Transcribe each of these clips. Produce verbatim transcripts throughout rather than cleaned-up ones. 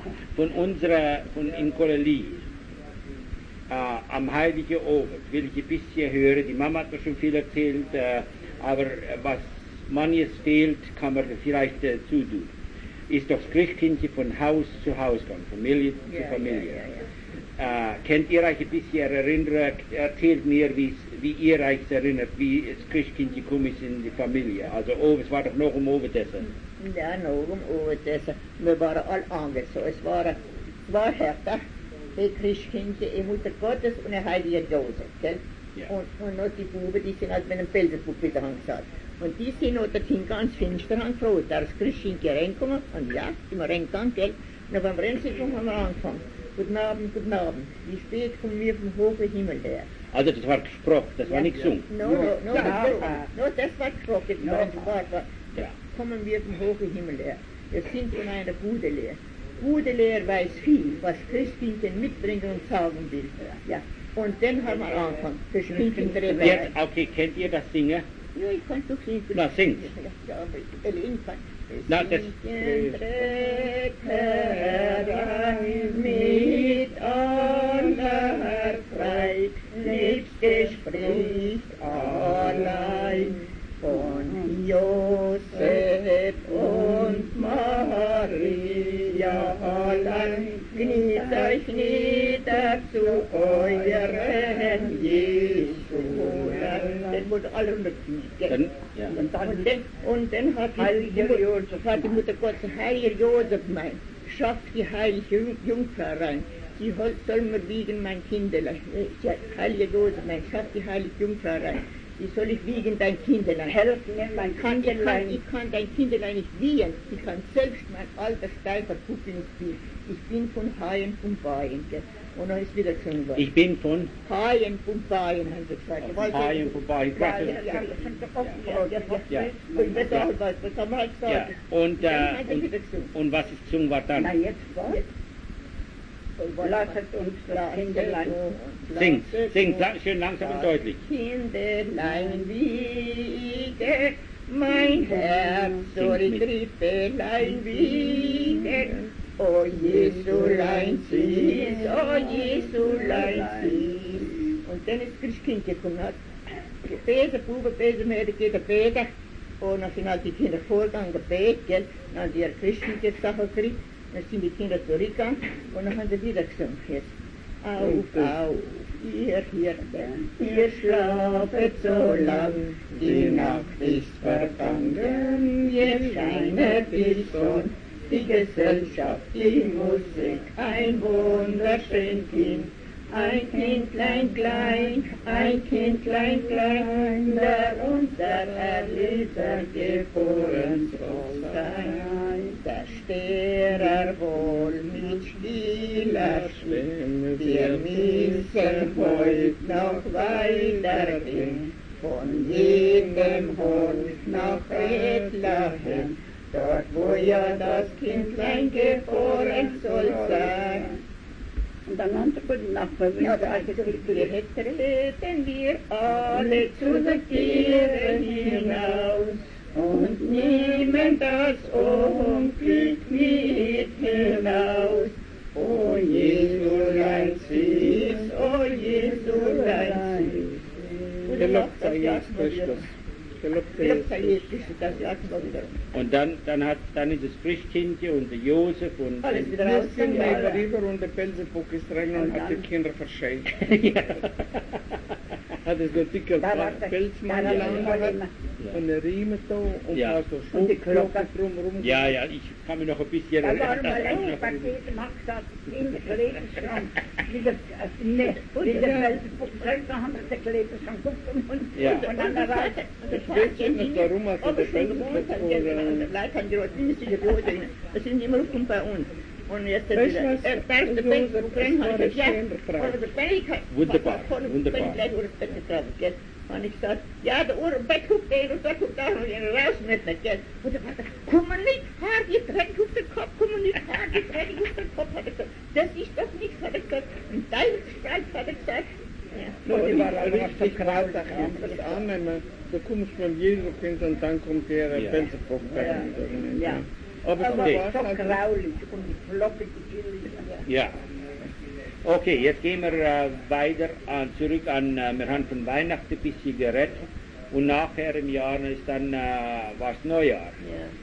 von unserer, von in Kolelie, äh, am Heiligen Abend, will ich ein bisschen hören. Die Mama hat mir schon viel erzählt, äh, aber was manches fehlt, kann man vielleicht äh, zutun. Ist doch das Christkindchen von Haus zu Haus gegangen, Familie ja, zu Familie. Ja, ja, ja. Äh, kennt ihr euch ein bisschen erinnern? Erzählt mir, wie ihr euch erinnert, wie das Christkindchen gekommen ist in die Familie. Also, oh, es war doch noch um Obedessen. Ja, noch um Obedessen. Wir waren alle angezogen. Es waren zwei Herren, ein Christkindchen, eine Mutter Gottes und ein Heiliger Josef. Gell? Ja. Und, und noch die Buben, die sind halt mit einem Pelzerpuppe wieder gesagt. Und die sind noch dorthin ganz finster angefroht. Da ist das Christkindchen reingekommen und ja, immer reingegangen, gell? Und dann beim Rennsitzung haben wir angefangen. Guten Abend, guten Abend. Wie spät kommen wir vom hohen Himmel her? Also das war gesprochen, das ja, war nicht gesungen. No, no, no, Ja, no, ja. no, das war gesprochen. No, das war, war, Ja. kommen wir vom hohen Himmel her. Wir sind von einer Bude leer. Bude leer weiß viel, was Christkindchen mitbringen und sagen will. Ja. Und dann haben wir angefangen. Christkindchen der Welt. Jetzt, okay, kennt ihr das Singen? Ja, ich kann doch singen. Na, singt. Ja, aber Elin kann. Na, das- mit aller Freit, liebste spricht allein von Josef und Maria allein. Kniet euch nieder zu euren Jesu. Den wurde alle unterkniet. Dann, ja. Und dann, und dann, und dann hat, die, Heiliger die, Josef. hat die Mutter Gottes, Heiliger Josef mein, schafft die heilige Jung- Jungfrau rein. Sie soll soll mir wiegen, mein Kinderlein. Äh, Heiliger Josef mein, schafft die heilige Jungfrau rein. Wie soll ich wiegen, dein Kinderlein? Helf mir, mein Ich kann, ich, kann, Kinderlein. ich kann dein Kinderlein nicht wiegen. Ich kann selbst mein alter steifer Puppe nicht wiegen. Ich bin von Haien und Baien. Gell? Und dann ist wieder gesungen worden. Ich bin von Haien und Baien, haben sie gesagt. Haien vorbei. Ich Ja, dachte- ja, ja, das sind doch auch Ja. Ich weiß auch was, das haben wir halt Ja, gesagt. und, Dann äh, hat er und, wieder gesungen. und was ist gesungen war dann? Na jetzt was? Lasset uns das Kinderlein. Singt, singt, la- schön langsam und deutlich. Kinderlein wiege, mein Herz soll Krippelein wiegen. O Jesulein süß, o Jesulein süß. Und dann ist Christkind gekommen, hat gebeten, Bube, beten, Mädchen, geht er beten. Und dann sind halt die Kinder vorgegangen, gebetet, gell. Dann haben die ihr Christkind jetzt Sache gekriegt. Dann sind die Kinder zurückgegangen und dann haben sie wieder gesungen. Jetzt. Auf, auf, ihr Hirten, ihr schlafet so lang, die Nacht ist vergangen, jetzt scheinet die Sonne, die Gesellschaft, die Musik, ein wunderschön Kind. Ein Kindlein klein, ein Kindlein klein, der unser Erlöser geboren soll sein. Der Sterer wohl mit stiller Stimme, wir müssen heut noch weitergehen, von jedem Hund nach Bethlehem, dort wo ja das Kindlein geboren soll sein. Und dann haben sie gute Nacht, Ja, da treten wir alle zu den Tieren hinaus und nehmen das Unglück mit hinaus. O Jesulein süß, o Jesulein süß. Gelobt sei Jesus Christus. Gelobt sei Gelobt sei Jesus. Jesus Christus, das lassen wir wieder. Und dann, dann, hat, dann ist das Christkindchen und der Josef und... Alles wieder Wir raus. sind über rüber und der Pelzerbock ist rein und hat die Kinder verscheucht. ja. Hat es so dicker Da war der- Pelzmann da war der gelangt Überlehmer. und eine Riemen da und Ja. da so Und die Schmuckglocke Glocke. drumherum. ja, ja, ich kann mich noch ein bisschen... Da waren wir längst bei jedem Hacksack in der Lebensschrank. Dieser, ne, dieser Felsenbuchträger haben sie den Lebensschrank und, Ja. und an der Seite. Ich weiß nicht, warum hat er den Pelzerbock oder... Leute haben gesagt, die müssen die Rose hin. Das sind immer gekommen bei uns. Und jetzt hat Weißt du wieder, was? er darf der Josef, Bett, das wo drin war hat, eine ja, schöne Frau. oder der Bett hat, Wunderbar, von dem wunderbar. Bett gleich über das Bett getragen, gell. Und ich gesagt, ja, der Uhr, Bett guckt den und da guckt auch noch einen raus mit, gell. Und der Vater, komm mal nicht, Haar, die Dreck auf den Kopf, komm mal nicht, Haar, die Dreck auf den Kopf, hat er gesagt. Das ist doch nichts, hat er gesagt. Ein Teufelsstreich, hat er gesagt. Ja. No, die war richtig krautig, das annehmen. Du kommst von Jesus Kind und dann kommt der Ja. Pelzerbock. Ja. Ja. Aber Aber Okay. so graulich und floppig billig. Ja. Okay, jetzt gehen wir äh, weiter an, zurück an, äh, wir haben von Weihnachten ein bisschen geredet und nachher im Jahr ist dann, äh, war es Neujahr.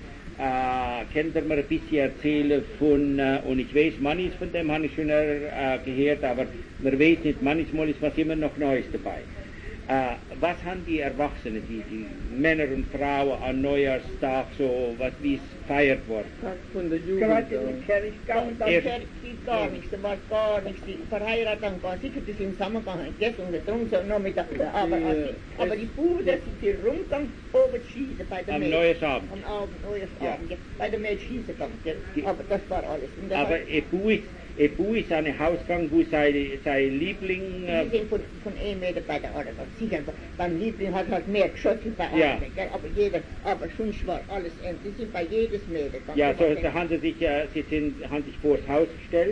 Ja. Äh, könnt ihr mir ein bisschen erzählen von, äh, und ich weiß, manches von dem habe ich schon äh, gehört, aber man weiß nicht, manchmal ist was immer noch Neues dabei. Äh, was haben die Erwachsenen, die, die Männer und Frauen an Neujahrstag so, was, wie es gefeiert wird? Tag von der Jugend. Gerade in auch. die Kirche Da, gegangen, da Erst- geht gar nichts, da war gar nichts. Die verheiratet haben gar sicher, die sind zusammengegangen, gegessen und getrunken, so noch mit der, aber, Die, die, aber die Buben, das sind die rumgegangen, oben schießen bei der Am Mädchen. Neujahrsabend. Am Abend, Neujahrsabend, Ja. ja. Bei der Mädchen schießen gegangen, gell. Die- Aber das war alles. Und da Aber hat- ein Buch ist, ein Buch ist ein Hausgang, wo sein, sein Liebling... die Äh, sind von, von einem Meter bei der anderen. Sicher, beim Liebling hat halt mehr geschossen bei Ja. anderen, gell. Aber jeder, aber sonst war alles eng. Die sind bei jedes Mädel gegangen. ja, so, Aber da haben sie sich, äh, sie sind, haben sich vor das Haus gestellt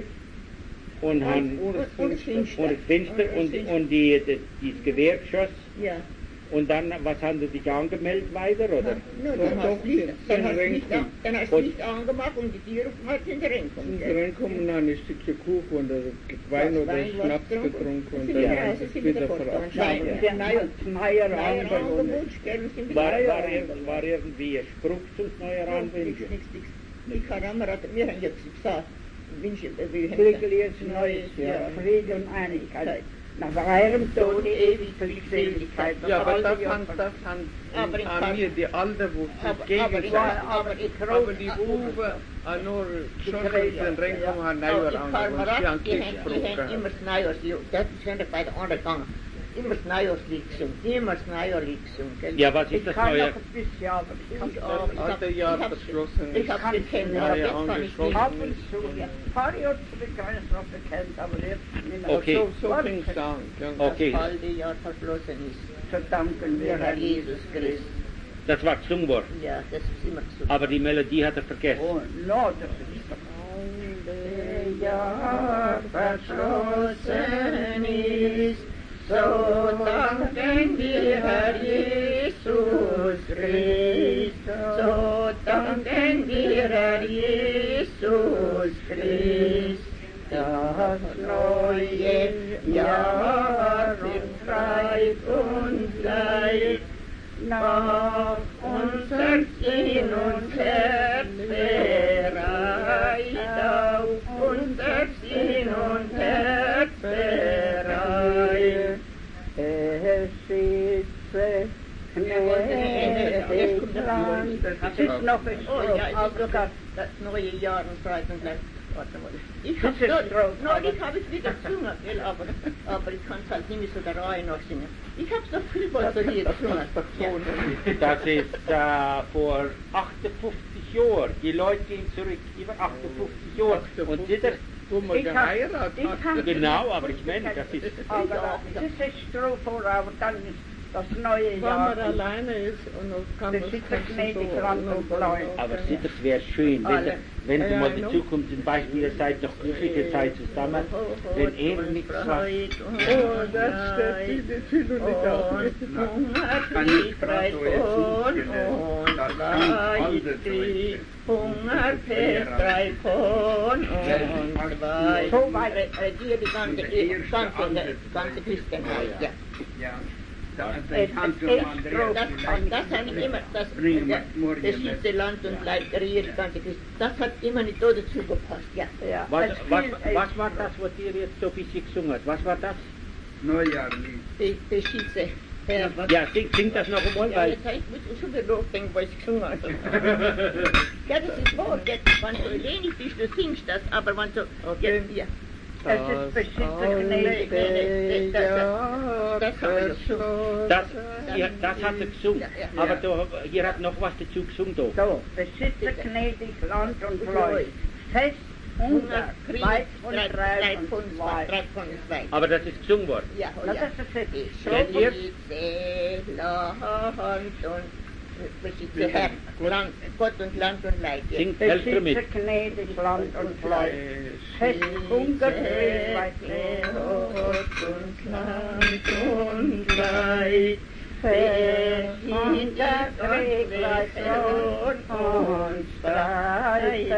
und haben... und, und, und das Fenster. Und das Fenster das und, Fenster. und die, die, das Gewehr geschossen. Ja. Und dann, was haben sie sich angemeldet weiter, oder? No, Doch, dann hast doch, du Licht, sind dann hast du Ränke. Licht, an- dann hast du Und- Licht angemacht und die Tiere hat in den Ring Und kommen. reinkommen, dann ein Stückchen Kuchen und ein Wein Was, oder Wein, was Schnaps getrunken? getrunken und Sind dann wir haben raus, sie sind es wir wieder fort. verabschiedet. Nein, der neue Neuer Neuer Anbau. Angebot, gell, und sind wir War, raus. war, ir- war irgendwie ein Spruch zum Neujahr Nichts, anwenden? nichts, nichts. Die Karammerat, wir haben jetzt gesagt, Wünsche, äh, wir haben Friedliches gesagt, neues Jahr, Ja. Friede und Einigkeit. Nach eurem Tod ewig Glückseligkeit. Ja, aber Alle das die haben, Opfer. das haben Aber ich an kann- mir die Alten, wo Aber- sich aber ich- gegenseitig... aber ich Aber die Buben an nur schon den reinkommen, haben Neujahr die angefangen. Karammerat, Sie haben die Tisch haben die gebraucht haben immer gehabt. das Neujahrslied, das sind bei der anderen gegangen. Immer das Neujahrslied gesungen, immer das Neujahrslied gesungen, gell. Ja, was Ich ist das kann Neujahr? noch ein bisschen, aber ich kann Ich es auch. auch. Ich Das hab- alte Jahr ich hab's- verschlossen Ich ist. hab's gekannt, Ja, aber ja, jetzt kann ich angeschlossen. nicht. Ab und zu, ja. Ein paar Jahre zurück habe ich es noch gekannt, aber jetzt nicht mehr. Okay. So, so Was? fing es an. gell. Okay, Das alte Jahr verschlossen ist. Zu danken wir, Der Herr Herr Jesus Christus. das war gesungen worden. Ja, das ist immer so. Aber die Melodie hat er vergessen. Oh, no, das ist doch. Alte Jahr verschlossen ist, so danken wir Herr Jesus Christus, so danken wir Herr Jesus Christus. Das neue Jahr befreit uns Leid, nach unser Sinn und Herz bereit, auf unser Sinn und Herz bereit. Es ist gnädig Land. Das ist noch ein Oh ja, es ist Stück. sogar das neue Jahr und Freude und Leid. Warte mal. Ich Das hab's ist noch, drauf, no, aber- ich hab es wieder gesungen, gell, aber, aber ich kann's halt nicht mehr so der Reihe nach singen. Ich hab's doch viel besser hier gesungen. Ja. Das ist äh, vor achtundfünfzig Jahren. Die Leute gehen zurück über achtundfünfzig Jahre. Und sitter, Wo man Ich hab- geheiratet ich hat. hab- genau, aber ich meine, das ist... Aber das ist ein Strophe, aber dann ist das neue Wenn Jahr. man alleine ist und noch kann Das man ist das gnädig Land und Blau. Aber sitter, es wäre schön, wenn, Alle. wenn Ja, du ja, mal I die know. Zukunft zum Beispiel, ihr seid noch glückliche Zeit zusammen, wenn er nichts was... Oh, das steht wie die Tüte nicht auf. Und Hunger befreit von uns weit, Hunger befreit von uns weit. So weit. Regiert die ganze, die ganze, ganze Christenheit, ja. Ja, da Es ist ein Hand ist zum echt anderen. Das, das habe ich immer, das, Bringen wir ja, morgen das mit. schieße Land und Leid, regiert die ganze Christenheit. Das hat immer nicht da dazu gepasst, ja. Ja, Was, es was, viel- was war das, was ihr jetzt so ein bisschen gesungen habt? Was war das? Neujahrlied. Die, die schieße. Ja, was? Ja, sing, sing das noch einmal, Ja, weil... jetzt ich muss ich schon wieder nachdenken, was ich gesungen habe. Ja, das ist wahr. Jetzt, wenn du wenig bist, du singst das, aber wenn du... Okay. Ja, ja. Es ist beschissen gnädig. Nee, das- Jahr das haben wir verschlossen. Das, ja, das hat er gesungen. Ja, ja. Aber da, ihr habt noch was dazu gesungen. Da. So, besitze gnädig Land und Freude. Fest, Hunger, Krieg, Weit und drei, drei Treib Pfund, und zwei, Weit. drei Pfund, zwei. Aber das ist gesungen worden. Ja, oh Na, ja. das ist es. Ich Kennt ihr? besitze Land und besitze Herr, Land, Gott und Land und Leid. Ja. Singt, helft ihr mit. Besitze gnädig Land und Freude. Fest, Hunger, Krieg, Weit und Gott und Land und Leid. Hinter Krieg von uns weit,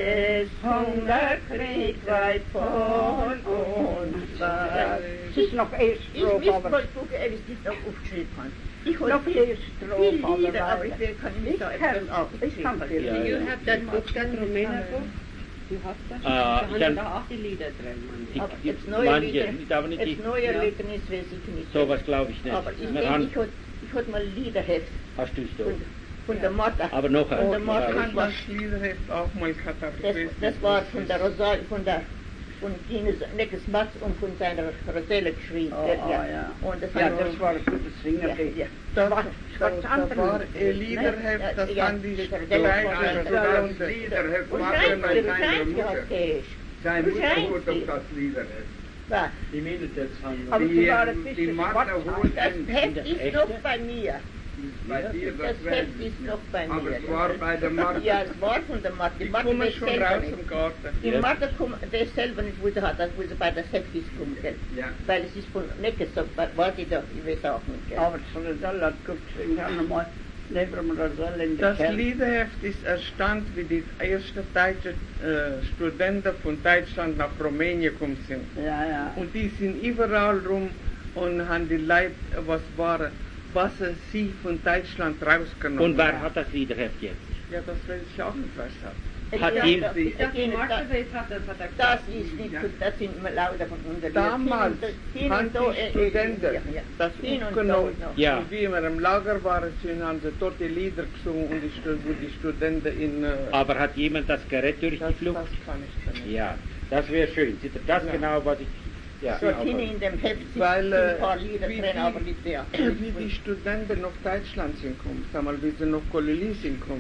Hunger, Krieg weit von uns weit. Es ist noch erst Ich drauf, will aber mal gucken, ob ich das noch aufgeschrieben habe. Ich habe noch viele, erst drauf, viele Lieder, aber aber ich will- kann nicht da ich kann, etwas ich kann aufgeschrieben. viel. Ja, You ja. have that book, that Romena book? Du hast das? Ah, da ich haben hab- da auch die Lieder drin, Mann. Die, Aber die, jetzt neue manche, Lieder, nicht, aber nicht die, jetzt neue Ja. Lieder ist, weiß ich nicht. sowas glaube ich nicht. Aber ich Wir denke, haben, ich hatte ich hat mal Liederheft hast du es von, doch. von der Mutter. Aber noch Und der eins. Mutter glaube Kann ich. war, das Liederheft auch mal katalogisieren? das, das war von der Rosal, von der von Ines Neckes Matz und von seiner Roselle geschrieben. Oh, Der- oh, ja. Und das Ja, hat das war ein gutes Singer. ja, ja. Das, Schwarz- das, schwarz das andere war Lieder. ein Liederheft, das Ja, haben die das war- das gleich war- Also das das Stunde. Liederheft Und war Schein- schon bei der seiner Schein Mutter. hat geischt. Seine Mutter Schein- hat doch das Liederheft. Was? Die meinen jetzt haben Aber Die, sie waren ein die bisschen Martha schwarz. holt Das ein- Heft ist Echte? noch bei mir. bei dir, Das das Heft weiß ist noch bei ich. Aber mir. es war bei der Martha. Ja, es war von der Mathe. Die Die Mathe kommen weiß schon selber raus nicht. im Garten. Die Ja. Mathe kommt, der selber nicht wusste hat, das wo sie bei der Septis kommt, gell? Ja. Weil es ist von Neckes, so, war die doch, ich weiß auch nicht, gell? Aber das Rosell hat gut geschrieben. Wir haben einmal neben dem Rosell in der Das Kerl. Liederheft ist erstanden, wie die ersten deutschen äh, Studenten von Deutschland nach Rumänien gekommen sind. Ja, ja. Und die sind überall rum und haben die Leute, was war, was sie von Deutschland rausgenommen Und wer haben. hat das Liederheft jetzt? Ja, das weiß ich auch nicht, was hat. Hat Ja, ihm- das- Ich das- Die das- Martha weiß hat, das hat er Das gesagt. ist nicht, so- das sind immer lauter von unseren Damals Hin haben und da, die äh, äh, Studenten ja, ja. das Hin und aufgenommen. da noch. Ja. Und wie wir im Lager waren, sind, haben sie dort die Lieder gesungen und die, Stu- wo die Studenten in... Äh, Aber hat jemand das Gerät durch das, die Flucht? das kann ich nicht. Ja, das wäre schön. Seht ihr, das Ja. genau, was ich... Ja, So auch- hin in dem Heft sind Weil, ein äh, paar Lieder wie drin, die- aber nicht sehr. Wie die Studenten nach Deutschland sind gekommen, sag mal, wie sie nach Kolonie sind gekommen,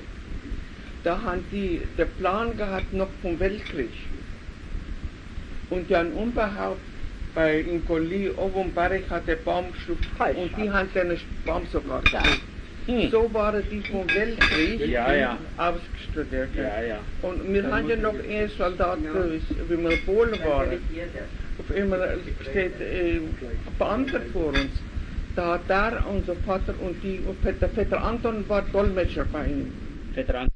da haben die den Plan gehabt noch vom Weltkrieg. Und die haben überhaupt bei in Kolonie oben am Berg hat der Baum geschluckt Heiß, und die haben den Baum sogar geschluckt. Hm. So waren die vom Weltkrieg Ja, ja. ausgestudiert. Ja, ja. Und wir haben ja noch einen Soldat, äh, wie wir in Polen waren. Auf einmal steht äh, ein Beamter vor uns. Da hat der, unser Vater und die, und der Vetter Anton war Dolmetscher bei ihm. Veteran.